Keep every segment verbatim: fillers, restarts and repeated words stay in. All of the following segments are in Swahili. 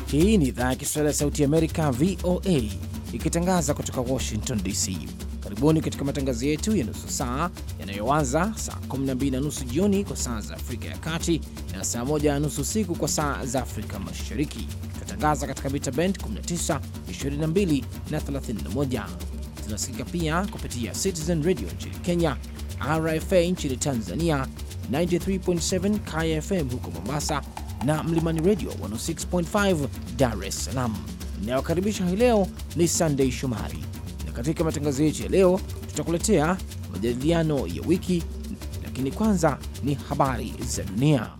Hii ni idhaa ya Kiswahili ya Sauti ya Amerika, V O A, ikitangaza kutoka Washington D C. Karibuni katika matangazo yetu ya nusu saa yanayoanza saa kumi na mbili na nusu jioni kwa saa za Afrika ya Kati na saa moja na nusu usiku kwa saa za Afrika Mashariki. Tunatangaza katika mita band kumi na tisa, ishirini na mbili na thelathini na moja. Tunasikika pia kupitia Citizen Radio nchini Kenya, R F A nchini Tanzania, tisini na tatu nukta saba K F M huko Mombasa na Mlimani Radio mia moja sita nukta tano Dar es Salaam. Inayokaribisha hii leo ni Sunday Shomari, na katika matangazo yetu ya leo tutakuletea majadiliano ya wiki, lakini kwanza ni habari za dunia.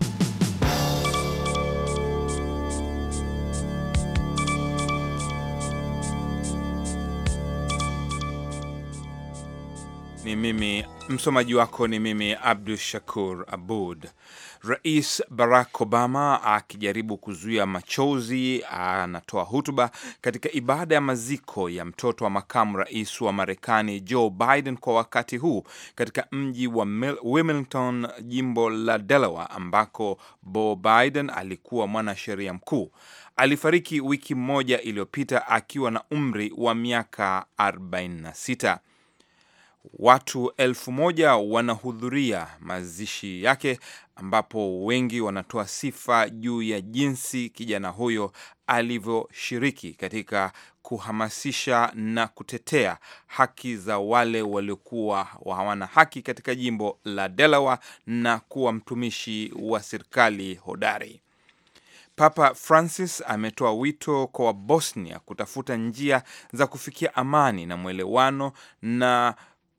Ni mimi msomaji wako ni mimi Abdul Shakur Abud. Rais Barack Obama akijaribu kuzuia machozi anatoa hutuba katika ibada ya maziko ya mtoto wa makamu rais wa Marekani Joe Biden kwa wakati huu katika mji wa Wilmington, jimbo la Delaware, ambako Bo Biden alikuwa mwanasheria mkuu. Alifariki wiki moja iliyopita akiwa na umri wa miaka arobaini na sita. Watu elfu moja wanahudhuria mazishi yake, ambapo wengi wanatoa sifa juu ya jinsi kijana huyo alivyoshiriki katika kuhamasisha na kutetea haki za wale waliokuwa hawana haki katika jimbo la Delaware na kuwa mtumishi wa serikali hodari. Papa Francis ametoa wito kwa Wabosnia kutafuta njia za kufikia amani na mwelewano na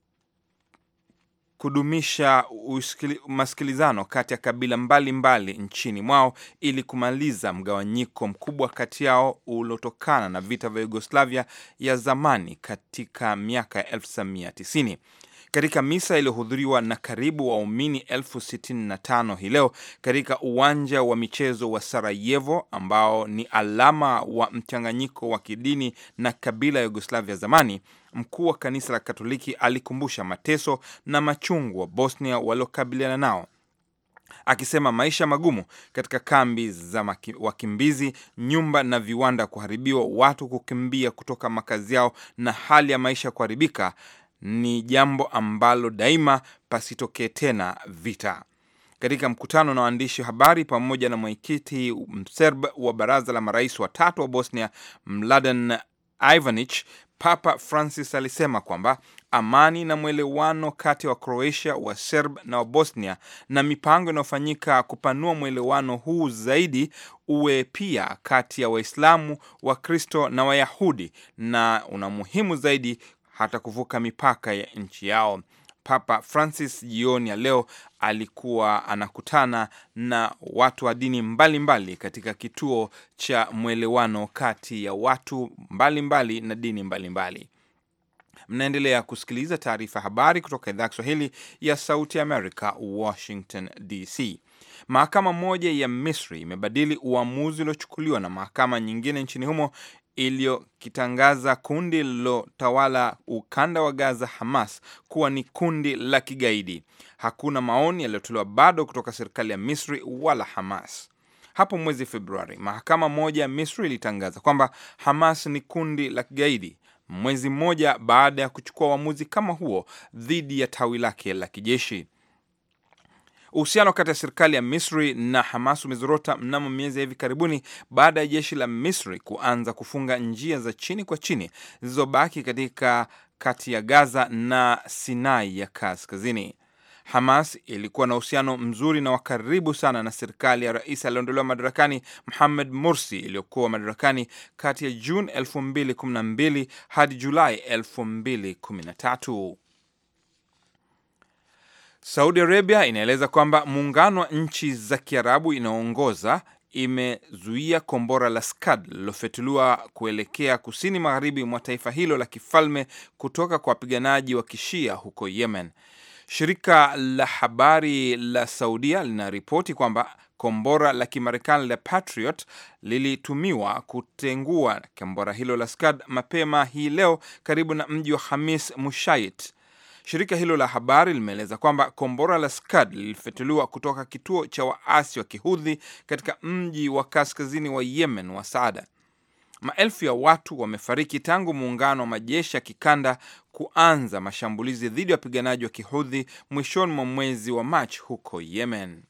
kudumisha masikilizano kati ya kabila mbalimbali mbali nchini mwao ili kumaliza mgawanyiko mkubwa kati yao uliotokana na vita vya Yugoslavia ya zamani katika miaka ya elfu tisa mia tisini. Katika misa iliyohudhuriwa na karibu waumini elfu sitini na tano hii leo katika uwanja wa michezo wa Sarajevo, ambao ni alama wa mchanganyiko wa kidini na kabila ya Yugoslavia zamani, mkuu wa kanisa la Katoliki alikumbusha mateso na machungu wa Bosnia waliokabiliana nao, akisema maisha magumu katika kambi za wakimbizi, nyumba na viwanda kuharibiwa, watu kukimbia kutoka makazi yao na hali ya maisha kuharibika ni jambo ambalo daima pasitokee tena vita. Katika mkutano na waandishi habari pamoja na mwenyekiti Mserb wa baraza la marais wa tatu wa Bosnia, Mladen Ivanić, Papa Francis alisema kwamba amani na mwelewano kati wa Croatia, wa Serb na wa Bosnia na mipango inayofanyika kupanua mwelewano huu zaidi uwe pia kati ya Waislamu, Wakristo na Wayahudi, na una muhimu zaidi hata kuvuka mipaka ya nchi yao. Papa Francis jioni ya leo alikuwa anakutana na watu wa dini mbalimbali mbali katika kituo cha mwelewano kati ya watu mbalimbali mbali na dini mbalimbali mbali. Mnaendelea kusikiliza taarifa habari kutoka idhaa ya Kiswahili ya Sauti ya Amerika, Washington D C. Mahakama moja ya Misri imebadili uamuzi uliochukuliwa na mahakama nyingine nchini humo iliyokitangaza kundi lilotawala ukanda wa Gaza, Hamas, kuwa ni kundi la kigaidi. Hakuna maoni yaliyotolewa bado kutoka serikali ya Misri wala Hamas. Hapo mwezi Februari, mahakama moja ya Misri ilitangaza kwamba Hamas ni kundi la kigaidi, mwezi mmoja baada ya kuchukua uamuzi kama huo dhidi ya tawi lake la kijeshi. Uhusiano kati ya serikali ya Misri na Hamas umezorota mnamo miezi hivi karibuni baada ya jeshi la Misri kuanza kufunga njia za chini kwa chini zilizobaki katika kati ya Gaza na Sinai ya kaskazini. Hamas ilikuwa na uhusiano mzuri na wa karibu sana na serikali ya rais aliondolewa madarakani Mohamed Morsi iliyokuwa madarakani kati ya Juni elfu mbili kumi na mbili hadi Julai elfu mbili kumi na tatu. Saudi Arabia inaeleza kwamba muungano wa nchi za Kiarabu inaongoza imezuia kombora la Scud lilofetuliwa kuelekea kusini magharibi mwa taifa hilo la kifalme kutoka kwa wapiganaji wa Kishia huko Yemen. Shirika la habari la Saudia linaripoti kwamba kombora la Kimarekani la Patriot lilitumiwa kutengua kombora hilo la Scud mapema hii leo karibu na mji wa Khamis Mushait. Shirika hilo la habari limeeleza kwamba kombora la Scud lilifetuliwa kutoka kituo cha waasi wa Kihudhi katika mji wa kaskazini wa Yemen wa Saada. Maelfu ya watu wamefariki tangu muungano wa majeshi ya kikanda kuanza mashambulizi dhidi ya wapiganaji wa Kihudhi mwishoni mwa mwezi wa Machi huko Yemen.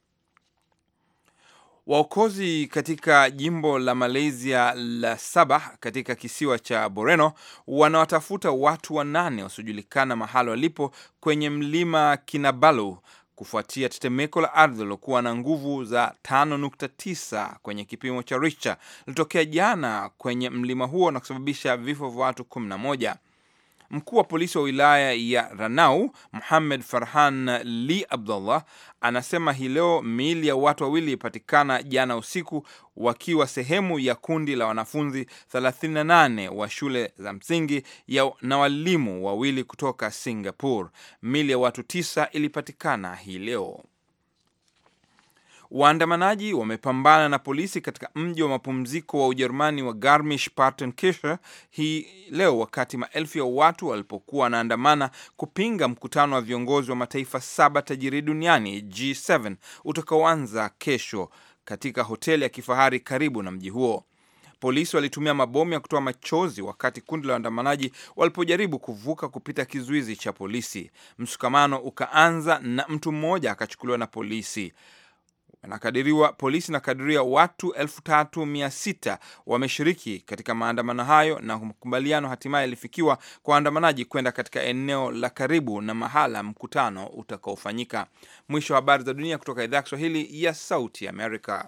Waokozi katika jimbo la Malaysia la Sabah katika kisiwa cha Borneo wanawatafuta watu wanane wasiojulikana mahali walipo kwenye mlima Kinabalu kufuatia tetemeko la ardhi lilokuwa na nguvu za tano nukta tisa kwenye kipimo cha Richter litokea jana kwenye mlima huo na kusababisha vifo vya watu kumi na moja. Mkuu wa polisi wa wilaya ya Ranau, Muhammad Farhan Li Abdullah, anasema hii leo miili ya watu wawili ipatikana jana usiku wakiwa sehemu ya kundi la wanafunzi thelathini na nane wa shule za msingi ya na walimu wawili kutoka Singapore. Miili ya watu tisa ilipatikana hii leo. Waandamanaji wamepambana na polisi katika mji wa mapumziko wa Ujerumani wa Garmisch-Partenkirche hii leo wakati maelfu ya watu walipokuwa wanaandamana kupinga mkutano wa viongozi wa mataifa saba tajiri duniani G saba utakaoanza kesho katika hoteli ya kifahari karibu na mji huo. Polisi walitumia mabomu ya kutoa machozi wakati kundi la waandamanaji walipojaribu kuvuka kupita kizuizi cha polisi. Msukamano ukaanza na mtu mmoja akachukuliwa na polisi. Nakadiriwa polisi nakadiria watu elfu tatu mia sita wameshiriki katika maandamano hayo, na makubaliano hatimaye yalifikiwa kwa waandamanaji kwenda katika eneo la karibu na mahala mkutano utakaofanyika. Mwisho wa habari za dunia kutoka idhaa ya Kiswahili ya Sauti Amerika.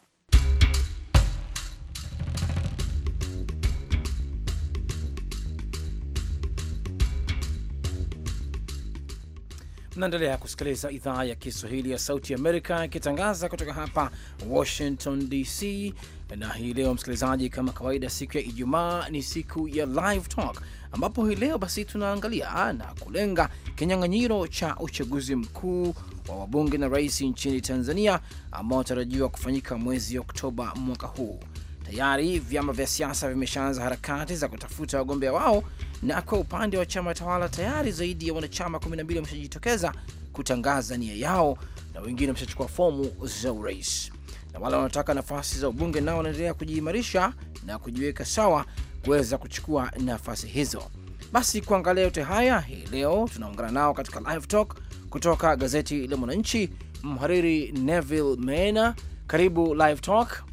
Mnaendelea kusikiliza idhaa ya Kiswahili ya Sauti Amerika ikitangaza kutoka hapa Washington D C. Na hii leo msikilizaji, kama kawaida, siku ya Ijumaa ni siku ya Live Talk, ambapo hii leo basi tunaangalia na kulenga kinyang'anyiro cha uchaguzi mkuu wa wabunge na rais nchini Tanzania ambao unatarajiwa kufanyika mwezi Oktoba mwaka huu. Tayari vyama vya siasa vimeshaanza harakati za kutafuta wagombea wao, na kwa upande wa chama tawala tayari zaidi ya wanachama kumi na mbili wameshajitokeza kutangaza nia yao, na wengine wameshachukua fomu za urais. Na wale wanataka nafasi za ubunge nao wanaendelea kujiimarisha na kujiweka sawa kuweza kuchukua nafasi hizo. Basi kuangalia yote haya, hii leo tunaungana nao katika Live Talk kutoka gazeti la Mwananchi, mhariri Neville Mena. Karibu Live Talk.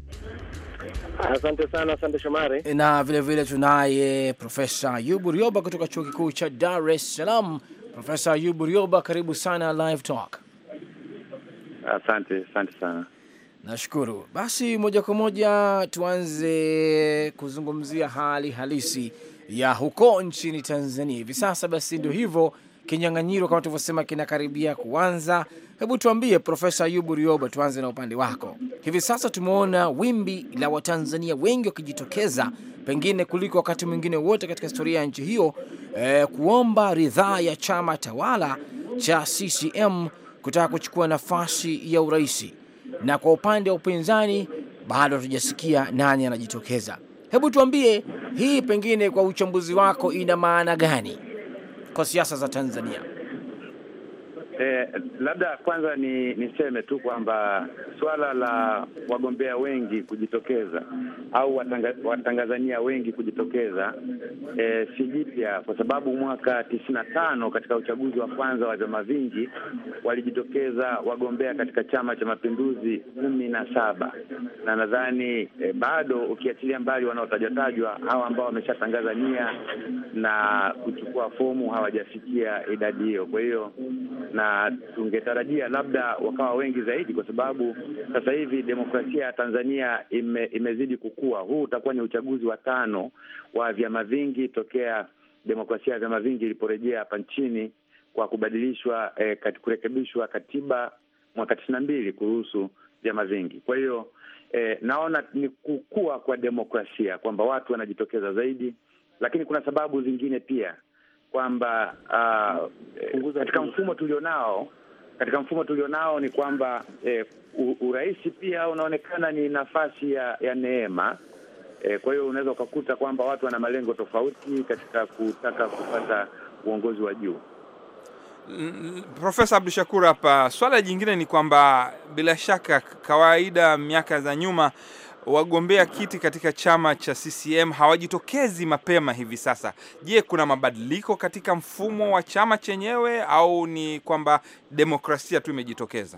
Asante sana, asante Shomari. Na vile vile tunaye Profesa Ayubu Rioba kutoka Chuo Kikuu cha Dar es Salaam. Profesa Ayubu Rioba, karibu sana Live Talk. Asante, asante sana. Nashukuru. Basi moja kwa moja tuanze kuzungumzia hali halisi ya huko nchini Tanzania hivi sasa. Basi ndio hivyo, kinyang'anyiro kama tulivyosema kinakaribia kuanza. Hebu tuambie Profesa Ayubu Rioba, tuanze na upande wako. Hivi sasa tumeona wimbi la Watanzania wengi wakijitokeza, pengine kuliko wakati mwingine wote katika historia ya nchi hiyo, eh, kuomba ridhaa ya chama tawala cha C C M kutaka kuchukua nafasi ya uraisi. Na kwa upande wa upinzani bado hatujasikia nani anajitokeza. Hebu tuambie hii pengine kwa uchambuzi wako ina maana gani kwa siasa za Tanzania? Eh, labda kwanza ni niseme tu kwamba swala la wagombea wengi kujitokeza au watanga, watangazania wengi kujitokeza eh, si jipya, kwa sababu mwaka tisini na tano katika uchaguzi wa kwanza wa vyama vingi walijitokeza wagombea katika Chama cha Mapinduzi kumi na saba, na nadhani eh, bado ukiachilia mbali wanaotajwa hawa ambao wameshatangaza nia na kuchukua fomu hawajafikia idadi hiyo. Kwa hiyo na tungetarajia labda wakawa wengi zaidi, kwa sababu sasa hivi demokrasia ya Tanzania ime, imezidi kukua. Huu utakuwa ni uchaguzi wa tano wa vyama vingi tokea demokrasia ya vyama vingi iliporejea hapa nchini kwa kubadilishwa eh, kat, kurekebishwa katiba mwaka tisini na mbili kuruhusu vyama vingi. Kwa hiyo eh, naona ni kukua kwa demokrasia kwamba watu wanajitokeza zaidi, lakini kuna sababu zingine pia kwamba uh, katika mfumo tulionao katika mfumo tulionao ni kwamba eh, urais pia unaonekana ni nafasi ya, ya neema. Eh, kwa hiyo unaweza ukakuta kwamba watu wana malengo tofauti katika kutaka kupata uongozi wa juu. Profesa Abdul Shakur, hapa swala jingine ni kwamba bila shaka kawaida miaka za nyuma wagombea kiti katika chama cha C C M hawajitokezi mapema hivi sasa. Je, kuna mabadiliko katika mfumo wa chama chenyewe au ni kwamba demokrasia tu imejitokeza?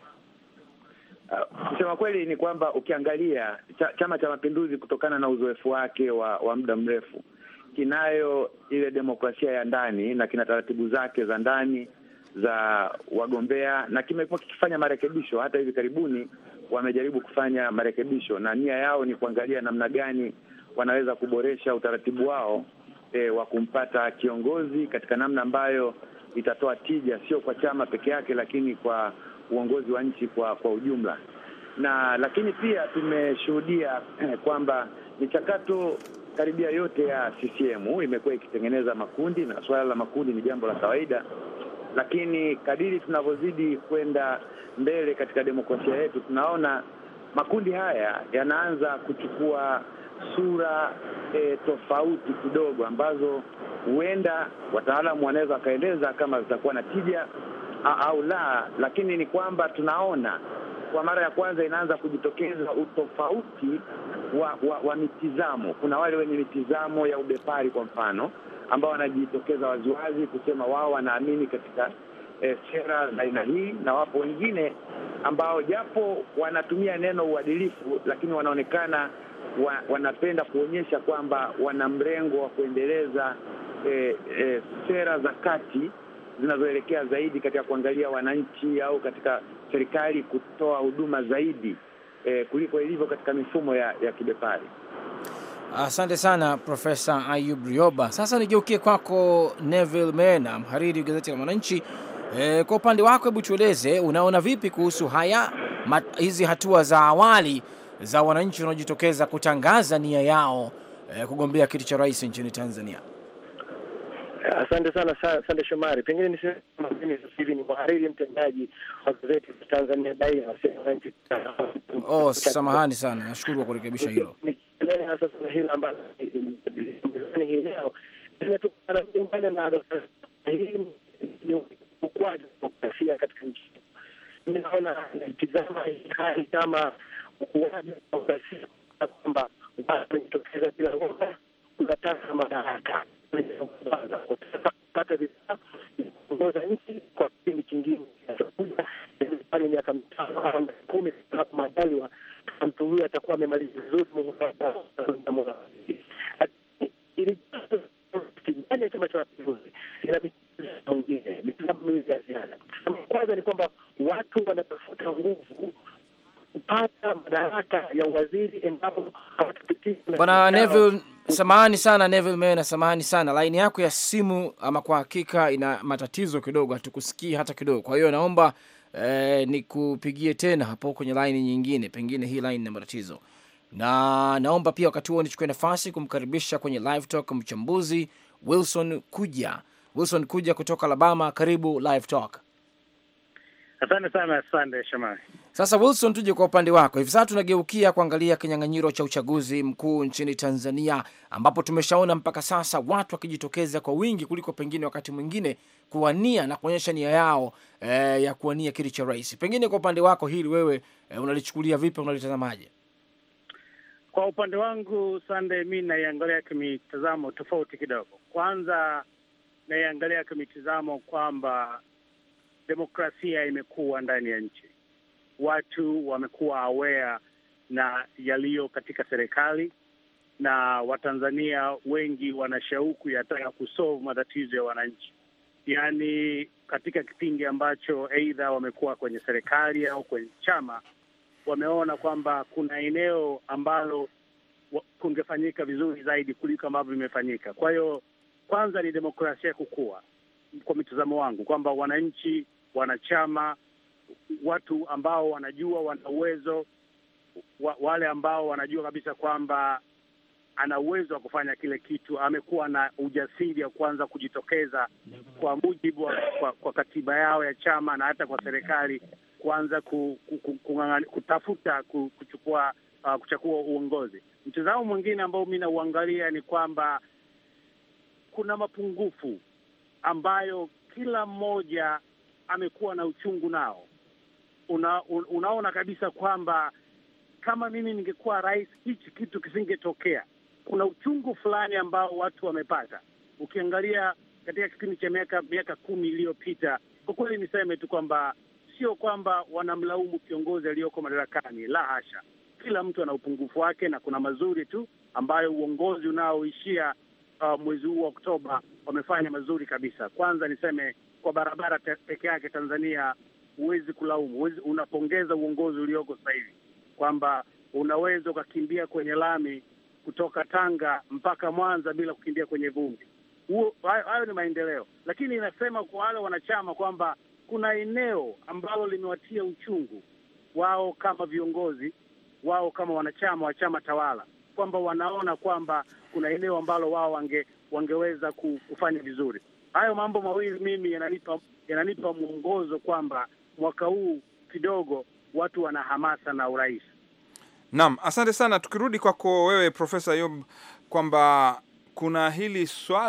Uh, kusema kweli ni kwamba ukiangalia cha, Chama cha Mapinduzi kutokana na uzoefu wake wa, wa muda mrefu kinayo ile demokrasia ya ndani na kina taratibu zake za ndani za wagombea, na kimekuwa kikifanya marekebisho. Hata hivi karibuni wamejaribu kufanya marekebisho, na nia yao ni kuangalia namna gani wanaweza kuboresha utaratibu wao e, wa kumpata kiongozi katika namna ambayo itatoa tija sio kwa chama peke yake, lakini kwa uongozi wa nchi kwa kwa ujumla. Na lakini pia tumeshuhudia eh, kwamba michakato karibia yote ya C C M imekuwa ikitengeneza makundi, na swala la makundi ni jambo la kawaida, lakini kadiri tunavyozidi kwenda mbele katika demokrasia yetu tunaona makundi haya yanaanza kuchukua sura e, tofauti kidogo, ambazo huenda wataalamu wanaweza wakaeleza kama zitakuwa na tija au la, lakini ni kwamba tunaona kwa mara ya kwanza inaanza kujitokeza utofauti wa, wa, wa mitizamo. Kuna wale wenye mitizamo ya ubepari kwa mfano, ambao wanajitokeza waziwazi kusema wao wanaamini katika eh, sera za aina hii, na wapo wengine ambao japo wanatumia neno uadilifu, lakini wanaonekana wa, wanapenda kuonyesha kwamba wana mrengo wa kuendeleza eh, eh, sera za kati zinazoelekea zaidi katika kuangalia wananchi au katika serikali kutoa huduma zaidi eh, kuliko ilivyo katika mifumo ya, ya kibepari. Asante sana Profesa Ayub Rioba. Sasa nigeukie kwako Neville Mena, mhariri gazeti la Mwananchi. E, kwa upande wako hebu tueleze unaona vipi kuhusu haya mat, hizi hatua za awali za wananchi wanaojitokeza kutangaza nia yao e, kugombea kiti cha rais nchini Tanzania? Asante sana, asante Shomari. Pengine niseme mimi sasa hivi ni mhariri mtendaji wa gazeti la Tanzania Daima. Oh, samahani sana. Nashukuru kwa kurekebisha hilo. Nikieleza sasa hili ambalo ni hii leo tunatokana mbele na hii ni ukwaji wa demokrasia katika nchi. Mimi naona nikitazama hali kama ukwaji wa demokrasia kwamba watu wanatokeza bila woga kutaka madaraka kupata vifaa kuongoza nchi kwa kipindi kingine kinachokuja, pale miaka mitano au kumi hapo majaliwa mtu huyu atakuwa amemaliza vizuri Mungu atamuona. Ili kijana chama cha Mapinduzi ina mingine mitazamo ya ziada. Kwanza ni kwamba watu wanatafuta nguvu kupata madaraka ya waziri endapo hawatapitia. Bwana Neville, samahani sana Neville Mena, samahani sana. Line yako ya simu ama kwa hakika ina matatizo kidogo, hatukusikii hata kidogo. Kwa hiyo naomba eh, nikupigie tena hapo kwenye line nyingine, pengine hii line ina matatizo. Na naomba pia wakati huo nichukue nafasi kumkaribisha kwenye live talk mchambuzi Wilson Kuja. Wilson Kuja kutoka Alabama, karibu live talk. Asante sana, asante Shamari. Sasa Wilson, tuje kwa upande wako. Hivi sasa tunageukia kuangalia kinyang'anyiro cha uchaguzi mkuu nchini Tanzania, ambapo tumeshaona mpaka sasa watu wakijitokeza kwa wingi kuliko pengine wakati mwingine kuwania na kuonyesha nia yao e, ya kuwania kiti cha rais. Pengine kwa upande wako hili wewe e, unalichukulia vipi, unalitazamaje? Kwa upande wangu Sunday, mimi naiangalia kimitazamo tofauti kidogo. Kwanza naiangalia kimitazamo kwamba demokrasia imekuwa ndani ya nchi. Watu wamekuwa aware na yaliyo katika serikali, na Watanzania wengi wana shauku ya taka kusolve matatizo ya wananchi. Yaani katika kipindi ambacho aidha wamekuwa kwenye serikali au kwenye chama, wameona kwamba kuna eneo ambalo kungefanyika vizuri zaidi kuliko ambavyo vimefanyika. Kwa hiyo kwanza ni demokrasia kukua kwa mitazamo wangu, kwamba wananchi, wanachama, watu ambao wanajua wana uwezo, wa, wale ambao wanajua kabisa kwamba ana uwezo wa kufanya kile kitu, amekuwa na ujasiri wa kuanza kujitokeza kwa mujibu wa, kwa, kwa katiba yao ya chama na hata kwa serikali kuanza ku, ku, ku, ku, kutafuta ku, kuchukua uh, kuchukua uongozi. Mtazamo mwingine ambao mimi nauangalia ni kwamba kuna mapungufu ambayo kila mmoja amekuwa na uchungu nao. Una, un, unaona kabisa kwamba kama mimi ningekuwa rais hichi kitu kisingetokea. Kuna uchungu fulani ambao watu wamepata. Ukiangalia katika kipindi cha miaka miaka kumi iliyopita, kwa kweli niseme tu kwamba sio kwamba wanamlaumu kiongozi aliyoko madarakani, la hasha. Kila mtu ana upungufu wake na kuna mazuri tu ambayo uongozi unaoishia uh, mwezi huu wa Oktoba wamefanya mazuri kabisa. Kwanza niseme kwa barabara peke yake Tanzania huwezi kulaumu, huwezi, unapongeza uongozi ulioko sasa hivi kwamba unaweza ukakimbia kwenye lami kutoka Tanga mpaka Mwanza bila kukimbia kwenye vumbi. Huo hayo ni maendeleo. Lakini inasema kwa wale wanachama kwamba kuna eneo ambalo limewatia uchungu wao kama viongozi, wao kama wanachama wa chama tawala, kwamba wanaona kwamba kuna eneo ambalo wao wange, wangeweza kufanya vizuri. Hayo mambo mawili mimi yananipa yananipa mwongozo kwamba mwaka huu kidogo watu wana hamasa na urais. Naam, asante sana. Tukirudi kwako wewe Profesa Yob, kwamba kuna hili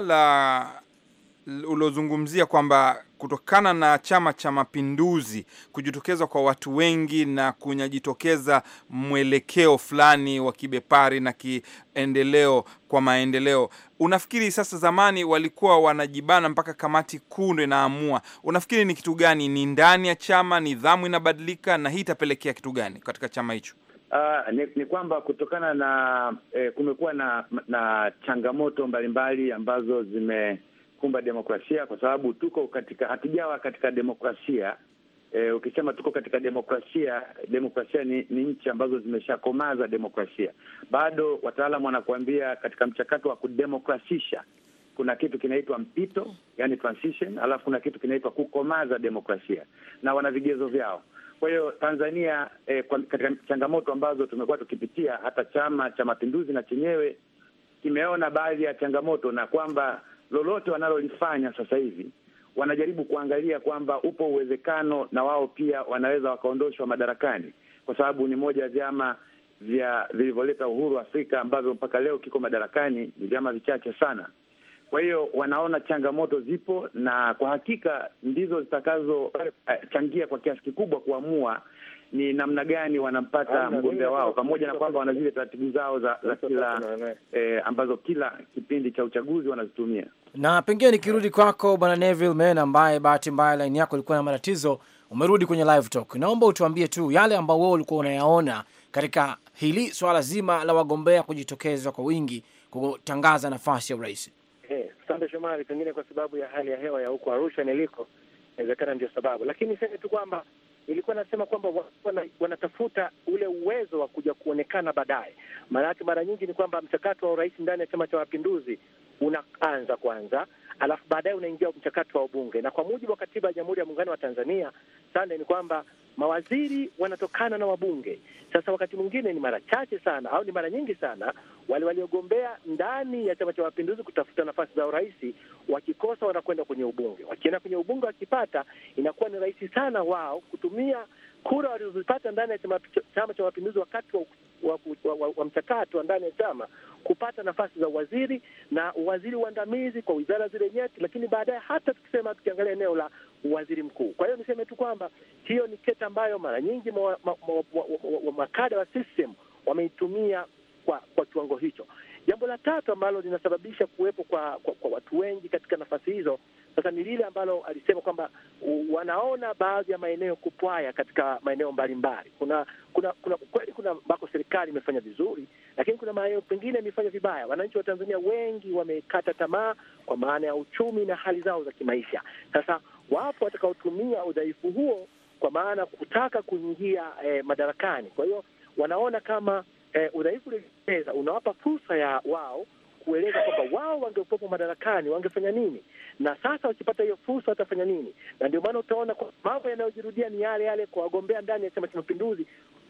swala ulozungumzia kwamba kutokana na Chama cha Mapinduzi kujitokeza kwa watu wengi na kunyajitokeza mwelekeo fulani wa kibepari na kiendeleo kwa maendeleo, unafikiri sasa, zamani walikuwa wanajibana mpaka kamati kuu ndio inaamua, unafikiri ni kitu gani? Ni ndani ya chama nidhamu inabadilika, na hii itapelekea kitu gani katika chama hicho? Uh, ni, ni kwamba kutokana na eh, kumekuwa na na changamoto mbalimbali ambazo zimekumba demokrasia, kwa sababu tuko katika hatujawa katika demokrasia. Eh, ukisema tuko katika demokrasia, demokrasia ni, ni nchi ambazo zimeshakomaza demokrasia. Bado wataalamu wanakuambia katika mchakato wa kudemokrasisha kuna kitu kinaitwa mpito, yani transition, alafu kuna kitu kinaitwa kukomaza demokrasia, na wana vigezo vyao. Kwa hiyo Tanzania eh, kwa, katika changamoto ambazo tumekuwa tukipitia, hata Chama cha Mapinduzi na chenyewe kimeona baadhi ya changamoto, na kwamba lolote wanalolifanya sasa hivi wanajaribu kuangalia kwamba upo uwezekano na wao pia wanaweza wakaondoshwa madarakani, kwa sababu ni moja ya vyama vya vilivyoleta uhuru Afrika ambavyo mpaka leo kiko madarakani, ni vyama vichache sana. Kwa hiyo wanaona changamoto zipo, na kwa hakika ndizo zitakazochangia kwa kiasi kikubwa kuamua ni namna gani wanampata mgombea wao, pamoja na kwamba wana zile taratibu zao za, za kila eh, ambazo kila kipindi cha uchaguzi wanazitumia. Na pengine nikirudi kwako Bwana Neville Mena, ambaye bahati mbaya line yako ilikuwa na matatizo, umerudi kwenye live talk. Naomba utuambie tu yale ambao wewe ulikuwa unayaona katika hili swala zima la wagombea kujitokeza kwa wingi kutangaza nafasi ya urais. Asante Shomari, pengine kwa sababu ya hali ya hewa ya huko Arusha niliko, inawezekana ndio sababu. Lakini sasa tu kwamba ilikuwa nasema kwamba wana, wanatafuta ule uwezo wa kuja kuonekana baadaye. Maana yake mara nyingi ni kwamba mchakato wa urais ndani ya Chama cha Mapinduzi unaanza kwanza, alafu baadaye unaingia mchakato wa ubunge. Na kwa mujibu wa katiba ya Jamhuri ya Muungano wa Tanzania, sana ni kwamba mawaziri wanatokana na wabunge. Sasa wakati mwingine ni mara chache sana au ni mara nyingi sana wale waliogombea ndani ya Chama cha Mapinduzi kutafuta nafasi za urais, wakikosa wanakwenda kwenye ubunge. Wakienda kwenye ubunge wakipata, inakuwa ni rahisi sana wao kutumia kura walizopata ndani ya Chama cha Mapinduzi wakati wa, wa, wa, wa, wa mchakato ndani ya chama kupata nafasi za waziri na waziri uandamizi kwa wizara zile nyeti, lakini baadaye hata tukisema tukiangalia eneo la waziri mkuu. Kwa hiyo niseme tu kwamba hiyo ni keta ambayo mara nyingi ma, ma, ma, ma, ma, makada wa system wameitumia kwa kwa kiwango hicho. Jambo la tatu ambalo linasababisha kuwepo kwa, kwa, kwa watu wengi katika nafasi hizo sasa ni lile ambalo alisema kwamba wanaona baadhi ya maeneo kupwaya katika maeneo mbalimbali. Kuna kuna kuna kweli kuna ambako serikali imefanya vizuri, lakini kuna maeneo pengine imefanya vibaya. Wananchi wa Tanzania wengi wamekata tamaa kwa maana ya uchumi na hali zao za kimaisha. Sasa wapo watakaotumia udhaifu huo kwa maana kutaka kuingia eh, madarakani. Kwa hiyo wanaona kama eh, udhaifu ulioweza unawapa fursa ya wao kueleza kwamba wao wangekuwepo madarakani wangefanya nini, na sasa wakipata hiyo fursa watafanya nini. Na ndio maana utaona kwa mambo yanayojirudia ni yale yale kwa wagombea ndani ya Chama cha Mapinduzi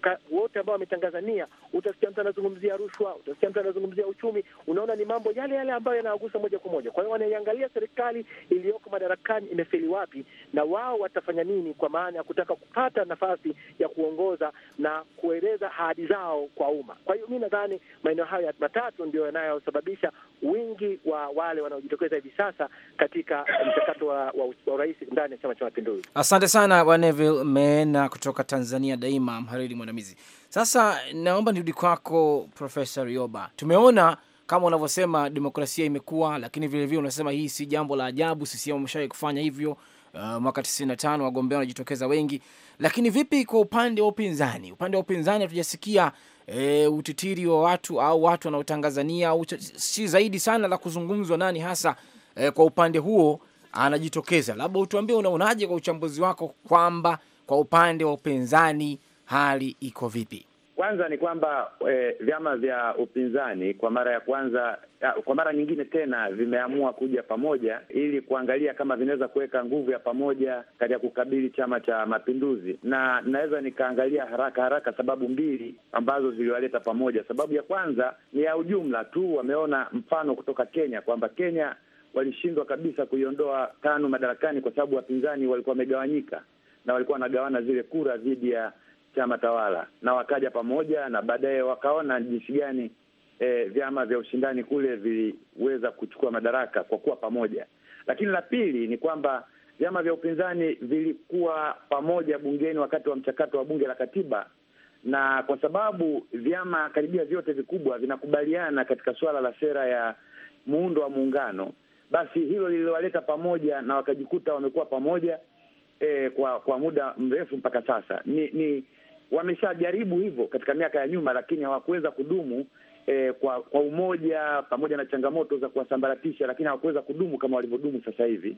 wote ambao wametangazania, utasikia mtu anazungumzia rushwa, utasikia mtu anazungumzia uchumi. Unaona ni mambo yale yale ambayo yanawagusa moja kwa moja. Kwa hiyo wanaiangalia serikali iliyoko madarakani imefeli wapi, na wao watafanya nini, kwa maana ya kutaka kupata nafasi ya kuongoza na kueleza ahadi zao kwa umma. Kwa hiyo mimi nadhani maeneo hayo matatu ndio yanayosababisha wingi wa wale wanaojitokeza hivi sasa katika mchakato wa, wa, wa urais ndani ya Chama cha Mapinduzi. Asante sana Bwana Neville Meena kutoka Tanzania Daima, mhariri mwandamizi. Sasa naomba nirudi kwako Profesa Rioba. Tumeona kama unavyosema demokrasia imekuwa, lakini vile vile unasema hii si jambo la ajabu, C C M wameshawahi kufanya hivyo. Uh, mwaka tisini na tano wagombea wanajitokeza wengi. Lakini vipi kwa upande wa upinzani? Upande wa upinzani hatujasikia e, utitiri wa watu au watu wanaotangazania au si zaidi sana la kuzungumzwa nani hasa e, kwa upande huo anajitokeza. Labda utuambie unaonaje kwa uchambuzi wako kwamba kwa upande wa upinzani hali iko vipi? Kwanza ni kwamba e, vyama vya upinzani kwa mara ya kwanza ya, kwa mara nyingine tena vimeamua kuja pamoja ili kuangalia kama vinaweza kuweka nguvu ya pamoja katika kukabili Chama cha Mapinduzi. Na naweza nikaangalia haraka haraka sababu mbili ambazo ziliwaleta pamoja. Sababu ya kwanza ni ya ujumla tu, wameona mfano kutoka Kenya kwamba Kenya walishindwa kabisa kuiondoa TANU madarakani kwa sababu wapinzani walikuwa wamegawanyika na walikuwa wanagawana zile kura dhidi ya chama tawala, na wakaja pamoja na baadaye wakaona jinsi gani e, vyama vya ushindani kule viliweza kuchukua madaraka kwa kuwa pamoja. Lakini la pili ni kwamba vyama vya upinzani vilikuwa pamoja bungeni wakati wa mchakato wa bunge la katiba, na kwa sababu vyama karibia vyote vikubwa vinakubaliana katika suala la sera ya muundo wa muungano, basi hilo liliwaleta pamoja na wakajikuta wamekuwa pamoja e, kwa kwa muda mrefu mpaka sasa. Ni, ni wameshajaribu hivyo katika miaka ya nyuma, lakini hawakuweza kudumu e, kwa kwa umoja, pamoja na changamoto za kuwasambaratisha, lakini hawakuweza kudumu kama walivyodumu sasa hivi.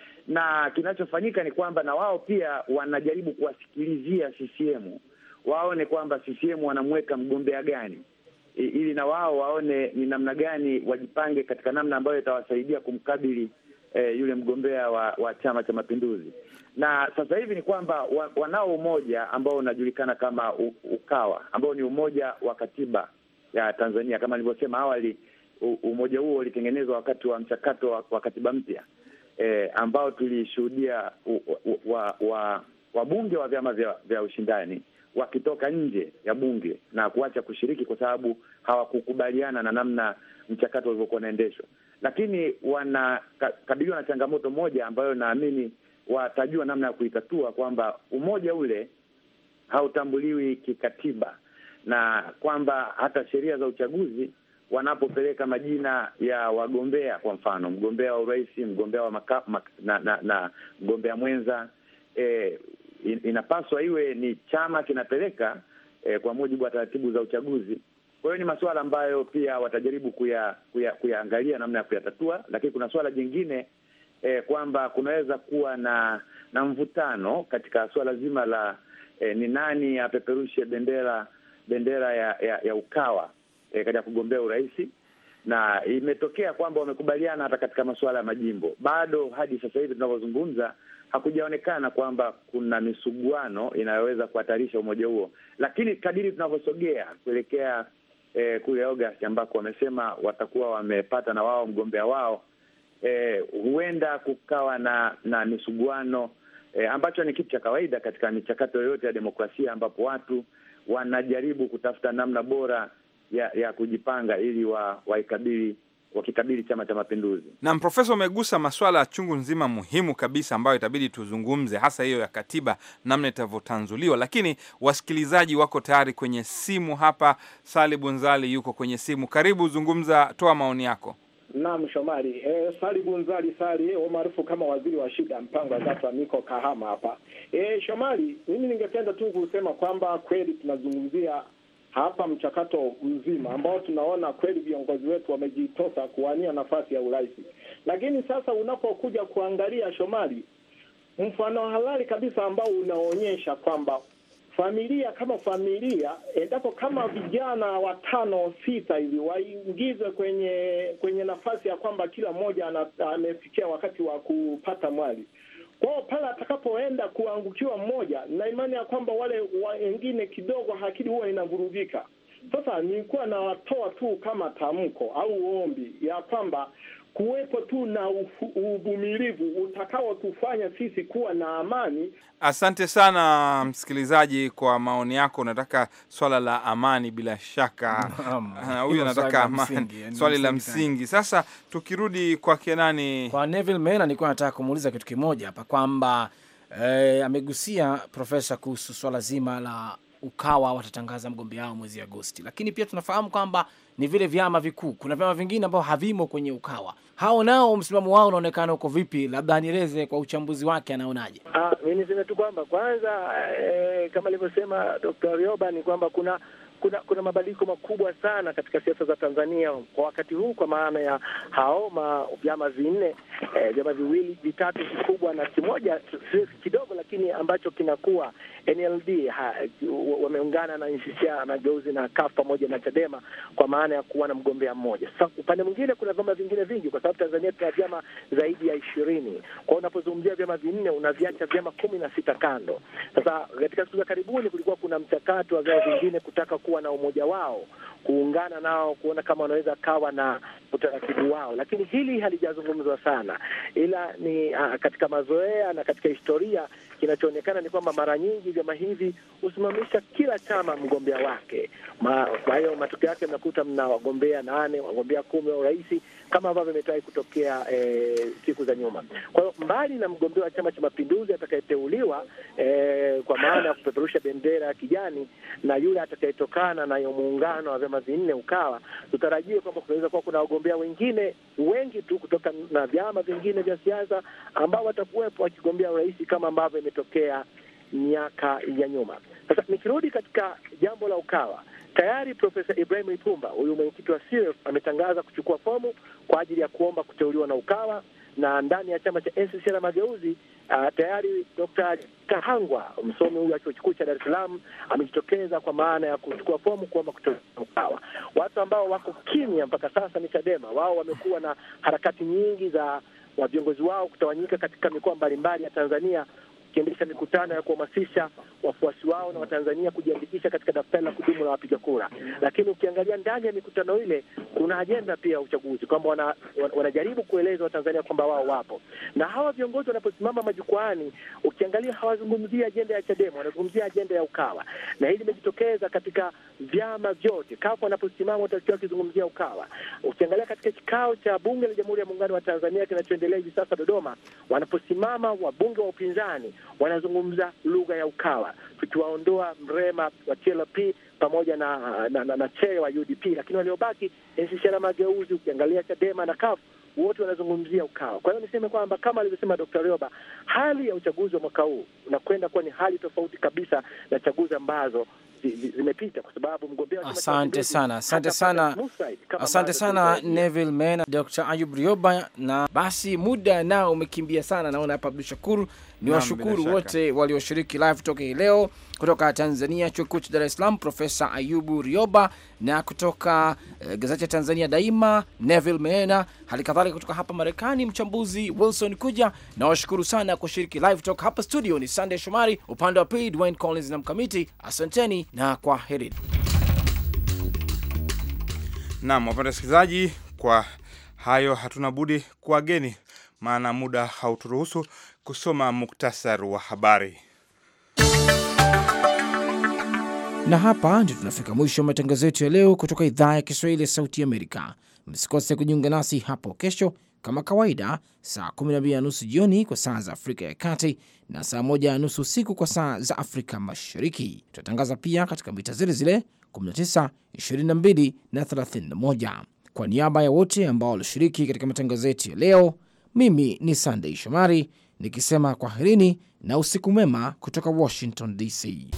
Na kinachofanyika ni kwamba na wao pia wanajaribu kuwasikilizia C C M, waone kwamba C C M wanamweka mgombea gani, e, ili na wao waone ni namna gani wajipange katika namna ambayo itawasaidia kumkabili e, yule mgombea wa, wa Chama cha Mapinduzi. Na sasa hivi ni kwamba wanao umoja ambao unajulikana kama UKAWA, ambao ni umoja wa katiba ya Tanzania. Kama nilivyosema awali, umoja huo ulitengenezwa wakati wa mchakato wa, wa katiba mpya e, ambao tulishuhudia wabunge wa, wa, wa vyama vya, vya ushindani wakitoka nje ya bunge na kuacha kushiriki kwa sababu hawakukubaliana na namna mchakato ulivyokuwa unaendeshwa. Lakini wanakabiliwa na changamoto moja ambayo naamini watajua namna ya kuitatua, kwamba umoja ule hautambuliwi kikatiba, na kwamba hata sheria za uchaguzi wanapopeleka majina ya wagombea, kwa mfano mgombea wa urais, mgombea wa maka, mak, na, na, na mgombea mwenza, e, inapaswa iwe ni chama kinapeleka e, kwa mujibu wa taratibu za uchaguzi. Kwa hiyo ni masuala ambayo pia watajaribu kuya, kuya, kuyaangalia namna ya kuyatatua. Lakini kuna swala jingine E, kwamba kunaweza kuwa na na mvutano katika suala zima la e, ni nani apeperushe bendera bendera ya ya, ya UKAWA e, katika kugombea urais, na imetokea kwamba wamekubaliana hata katika masuala ya majimbo. Bado hadi sasa hivi tunavyozungumza hakujaonekana kwamba kuna misuguano inayoweza kuhatarisha umoja huo, lakini kadiri tunavyosogea kuelekea e, kule August ambako wamesema watakuwa wamepata na wao mgombea wao, Eh, huenda kukawa na na misuguano eh, ambacho ni kitu cha kawaida katika michakato yoyote ya demokrasia, ambapo watu wanajaribu kutafuta namna bora ya ya kujipanga ili wa waikabili wakikabili Chama cha Mapinduzi. Na Profesa, umegusa masuala ya chungu nzima muhimu kabisa ambayo itabidi tuzungumze, hasa hiyo ya katiba, namna itavyotanzuliwa. Lakini wasikilizaji wako tayari kwenye simu hapa. Sali Bunzali yuko kwenye simu. Karibu, zungumza, toa maoni yako. Naam, Shomari. E, Sali Bunzali Sali, o maarufu kama waziri wa shida mpango wa sasa, niko Kahama hapa. E, Shomari, mimi ningependa tu kusema kwamba kweli tunazungumzia hapa mchakato mzima ambao tunaona kweli viongozi wetu wamejitosa kuwania nafasi ya urais. Lakini sasa unapokuja kuangalia, Shomari, mfano halali kabisa ambao unaonyesha kwamba familia kama familia, endapo kama vijana watano sita hivi waingizwe kwenye kwenye nafasi ya kwamba kila mmoja amefikia wakati wa kupata mwali, Kwa hiyo pale atakapoenda kuangukiwa mmoja, na imani ya kwamba wale wengine kidogo akili huwa inavurugika. Sasa nilikuwa nawatoa tu kama tamko au ombi ya kwamba kuwepo tu na uvumilivu utakaotufanya sisi kuwa na amani. Asante sana msikilizaji kwa maoni yako. Unataka swala la amani bila shaka. Huyu anataka amani, swali la msingi. Sasa tukirudi kwa Kenani, kwa Neville Mena, nilikuwa nataka kumuuliza kitu kimoja hapa kwamba eh, amegusia profesa kuhusu swala zima la Ukawa watatangaza mgombea wao mwezi Agosti, lakini pia tunafahamu kwamba ni vile vyama vikuu, kuna vyama vingine ambao havimo kwenye Ukawa. Hao nao msimamo wao unaonekana uko vipi? Labda anieleze kwa uchambuzi wake, anaonaje? Ah, mimi niseme tu kwamba kwanza, eh, kama alivyosema Daktari Rioba ni kwamba kuna kuna kuna mabadiliko makubwa sana katika siasa za Tanzania kwa wakati huu, kwa maana ya hao ma vyama vinne, eh, vyama viwili vitatu vikubwa na kimoja kidogo lakini ambacho kinakuwa N L D wameungana na N C C R na Mageuzi na C U F pamoja na Chadema kwa maana ya kuwa na mgombea mmoja. Sasa upande mwingine kuna vyama vingine vingi, kwa sababu Tanzania tuna vyama zaidi ya ishirini. Kwa hiyo unapozungumzia vyama vinne unaviacha vyama kumi na sita kando. Sasa katika siku za karibuni kulikuwa kuna mchakato wa vyama vingine kutaka kuwa na umoja wao, kuungana nao, kuona kama wanaweza kawa na utaratibu wao, lakini hili halijazungumzwa sana, ila ni uh, katika mazoea na katika historia kinachoonekana ni kwamba mara nyingi vyama hivi husimamisha kila chama mgombea wake. Kwa hiyo matokeo yake mnakuta mna wagombea nane, wagombea kumi wa urais kama ambavyo imetwahi kutokea e, siku za nyuma. Kwa hiyo mbali na mgombea wa Chama cha Mapinduzi atakayeteuliwa e, kwa maana ya kupeperusha bendera ya kijani na yule atakayetokana na muungano wa vyama vinne Ukawa, tutarajie kwamba kunaweza kuwa kuna wagombea wengine wengi tu kutoka na vyama vingine vya siasa ambao watakuwepo wakigombea urais kama ambavyo imetokea miaka ya nyuma. Sasa nikirudi katika jambo la Ukawa, tayari Profesa Ibrahim Lipumba, huyu mwenyekiti wa C U F, ametangaza kuchukua fomu kwa ajili ya kuomba kuteuliwa na Ukawa, na ndani ya chama cha N C C R na Mageuzi uh, tayari Dokta Kahangwa, msomi huyu wa chuo kikuu cha Dar es Salaam, amejitokeza kwa maana ya kuchukua fomu kuomba kuteuliwa na Ukawa. Watu ambao wako kimya mpaka sasa ni Chadema. Wao wamekuwa na harakati nyingi za wa viongozi wao kutawanyika katika mikoa mbalimbali ya Tanzania, kiendesha mikutano ya kuhamasisha wafuasi wao na Watanzania kujiandikisha katika daftari la kudumu la wapiga kura. Lakini ukiangalia ndani ya mikutano ile kuna ajenda pia ya uchaguzi, kwamba wana, wanajaribu kueleza Watanzania kwamba wao wapo. Na hawa viongozi wanaposimama majukwaani, ukiangalia hawazungumzia ajenda ya Chadema, wanazungumzia ajenda ya Ukawa. Na hili limejitokeza katika vyama vyote. Kafu wanaposimama watakiwa wakizungumzia Ukawa. Ukiangalia katika kikao cha Bunge la Jamhuri ya Muungano wa Tanzania kinachoendelea hivi sasa Dodoma, wanaposimama wabunge wa upinzani wanazungumza lugha ya Ukawa, tukiwaondoa Mrema wa T L P pamoja na na, na, na Che wa U D P, lakini waliobaki N C C R na Mageuzi, ukiangalia Chadema na C U F, wote wanazungumzia Ukawa. Kwa hiyo niseme kwamba kama alivyosema Daktari Rioba, hali ya uchaguzi wa mwaka huu unakwenda kuwa ni hali tofauti kabisa na chaguzi ambazo zimepita, kwa sababu mgombea. Asante sana, asante sana, asante sana Neville Mena, Doctor Ayub Rioba. Na basi muda nao umekimbia sana, naona hapa Abdul Shakur. Ni washukuru wote walioshiriki live toka hii leo, kutoka Tanzania chuo kikuu cha Dar es Salaam Profesa Ayubu Rioba, na kutoka uh, gazeti ya Tanzania Daima Neville Mena, hali kadhalika kutoka hapa Marekani mchambuzi Wilson Kuja. Na washukuru sana kushiriki live talk hapa studio. Ni Sunday Shomari, upande wa pili Dwayne Collins na Mkamiti. Asanteni na kwa heri. Naam, wapenda wasikilizaji, kwa hayo hatuna budi kuageni, maana muda hauturuhusu kusoma muktasar wa habari. Na hapa ndio tunafika mwisho wa matangazo yetu ya leo kutoka idhaa ya Kiswahili ya Sauti Amerika. Msikose kujiunga nasi hapo kesho kama kawaida, saa kumi na mbili na nusu jioni kwa saa za Afrika ya Kati na saa moja na nusu usiku kwa saa za Afrika Mashariki. Tutatangaza pia katika mita zile zile kumi na tisa, ishirini na mbili na thelathini na moja. Kwa niaba ya wote ambao walishiriki katika matangazo yetu ya leo, mimi ni Sunday Shomari nikisema kwaherini na usiku mwema kutoka Washington D C.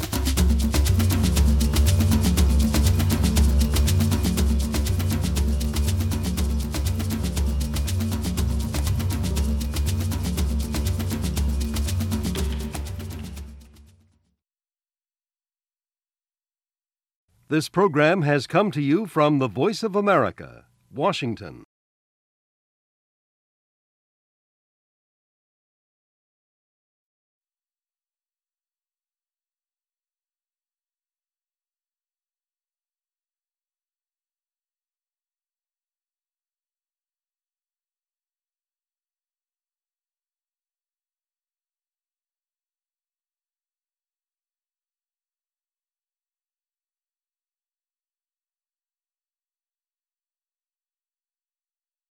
This program has come to you from the Voice of America, Washington.